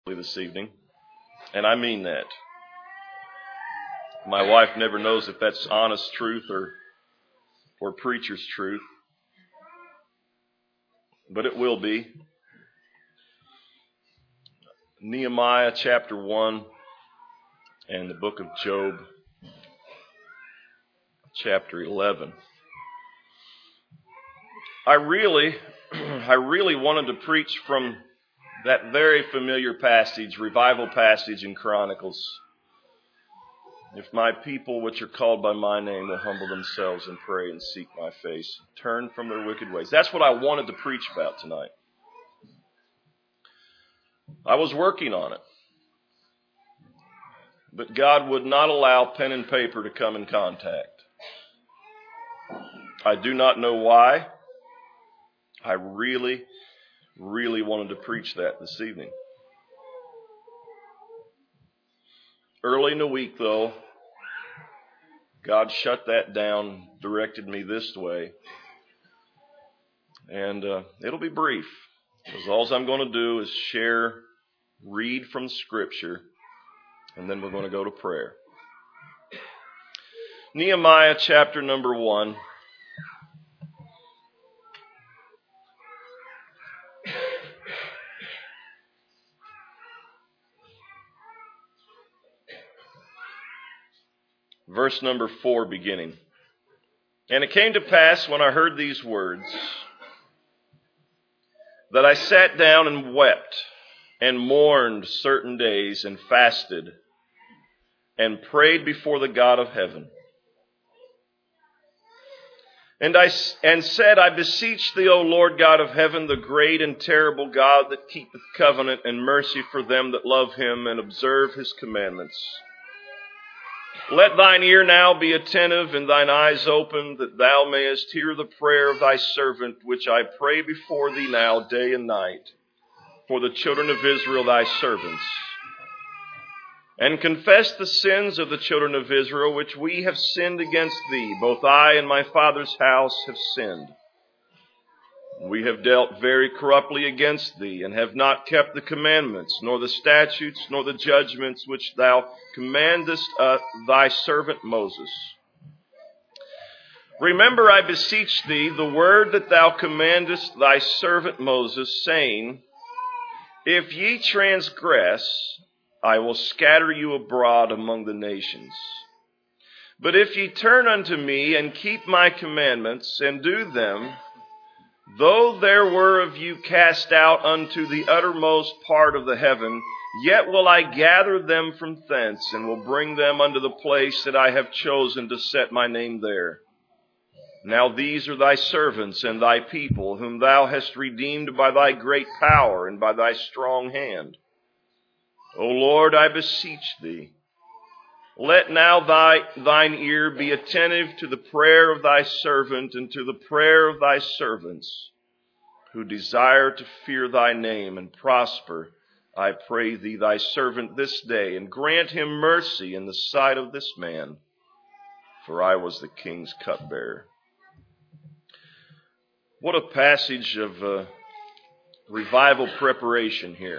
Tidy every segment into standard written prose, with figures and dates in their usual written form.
This evening, and I mean that. My wife never knows if that's honest truth or preacher's truth, but it will be. Nehemiah chapter 1 and the book of Job chapter 11. I really wanted to preach from that very familiar passage, revival passage in Chronicles. If my people which are called by my name will humble themselves and pray and seek my face, turn from their wicked ways. That's what I wanted to preach about tonight. I was working on it. But God would not allow pen and paper to come in contact. I do not know why. I really wanted to preach that this evening. Early in the week, though, God shut that down, directed me this way. And it'll be brief, because all I'm going to do is read from Scripture, and then we're going to go to prayer. Nehemiah chapter number 1. Verse number 4 beginning. And it came to pass when I heard these words, that I sat down and wept and mourned certain days and fasted and prayed before the God of heaven. And said, I beseech thee, O Lord God of heaven, the great and terrible God that keepeth covenant and mercy for them that love him and observe his commandments. Let thine ear now be attentive and thine eyes open, that thou mayest hear the prayer of thy servant, which I pray before thee now day and night, for the children of Israel thy servants. And confess the sins of the children of Israel, which we have sinned against thee. Both I and my father's house have sinned. We have dealt very corruptly against thee, and have not kept the commandments, nor the statutes, nor the judgments which thou commandest thy servant Moses. Remember, I beseech thee, the word that thou commandest thy servant Moses, saying, If ye transgress, I will scatter you abroad among the nations. But if ye turn unto me and keep my commandments and do them, though there were of you cast out unto the uttermost part of the heaven, yet will I gather them from thence, and will bring them unto the place that I have chosen to set my name there. Now these are thy servants and thy people, whom thou hast redeemed by thy great power and by thy strong hand. O Lord, I beseech thee, let now thine ear be attentive to the prayer of thy servant and to the prayer of thy servants, who desire to fear thy name and prosper, I pray thee, thy servant this day, and grant him mercy in the sight of this man, for I was the king's cupbearer. What a passage of revival preparation here.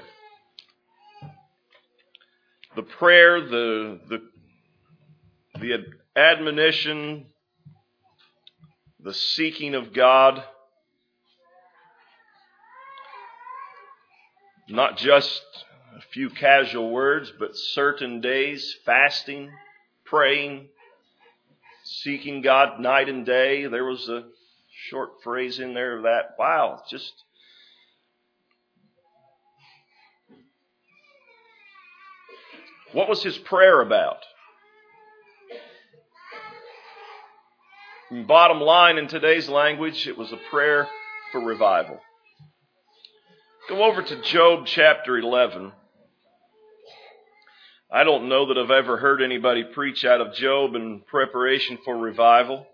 The prayer, the admonition, the seeking of God, not just a few casual words, but certain days, fasting, praying, seeking God night and day. There was a short phrase in there of that. Wow, just what was his prayer about? Bottom line, in today's language, it was a prayer for revival. Go over to Job chapter 11. I don't know that I've ever heard anybody preach out of Job in preparation for revival.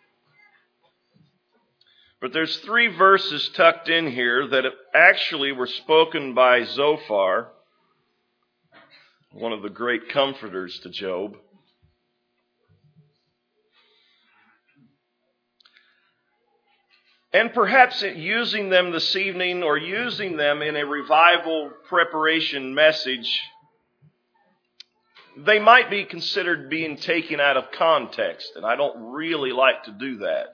But there's 3 verses tucked in here that actually were spoken by Zophar, one of the great comforters to Job. And perhaps using them this evening or using them in a revival preparation message, they might be considered being taken out of context, and I don't really like to do that.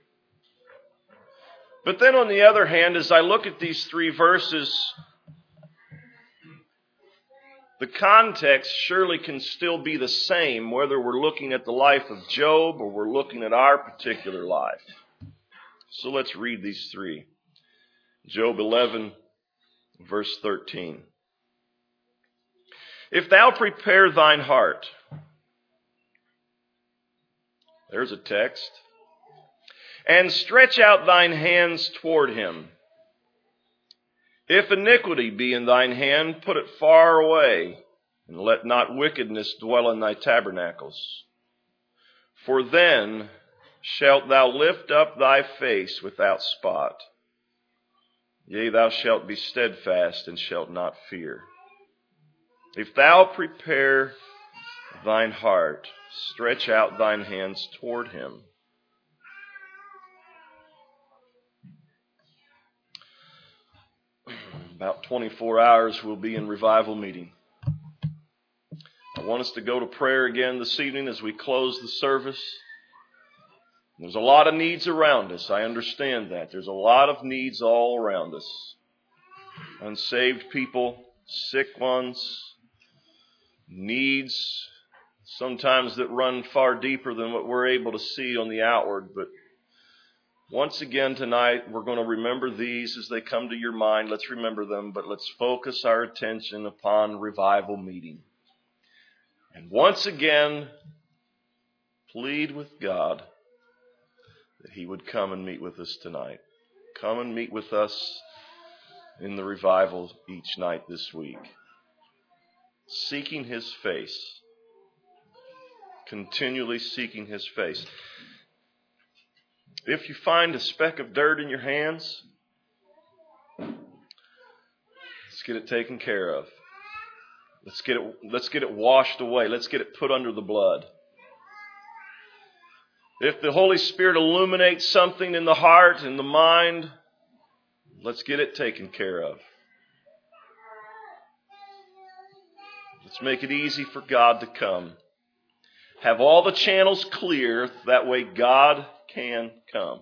But then on the other hand, as I look at these 3 verses, the context surely can still be the same, whether we're looking at the life of Job or we're looking at our particular life. So let's read these 3. Job 11, verse 13. If thou prepare thine heart, there's a text, and stretch out thine hands toward him. If iniquity be in thine hand, put it far away, and let not wickedness dwell in thy tabernacles. For then shalt thou lift up thy face without spot. Yea, thou shalt be steadfast and shalt not fear. If thou prepare thine heart, stretch out thine hands toward him. About 24 hours we'll be in revival meeting. I want us to go to prayer again this evening as we close the service. There's a lot of needs around us. I understand that. There's a lot of needs all around us. Unsaved people, sick ones, needs sometimes that run far deeper than what we're able to see on the outward. But once again tonight, we're going to remember these as they come to your mind. Let's remember them, but let's focus our attention upon revival meeting. And once again, plead with God that He would come and meet with us tonight. Come and meet with us in the revival each night this week. Seeking His face. Continually seeking His face. If you find a speck of dirt in your hands, let's get it taken care of. Let's get it washed away. Let's get it put under the blood. If the Holy Spirit illuminates something in the heart and the mind, let's get it taken care of. Let's make it easy for God to come. Have all the channels clear, that way God can come.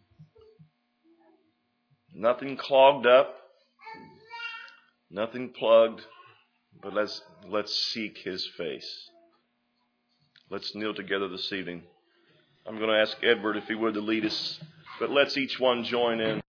Nothing clogged up, nothing plugged, but let's seek His face. Let's kneel together this evening. I'm going to ask Edward if he would to lead us, but let's each one join in.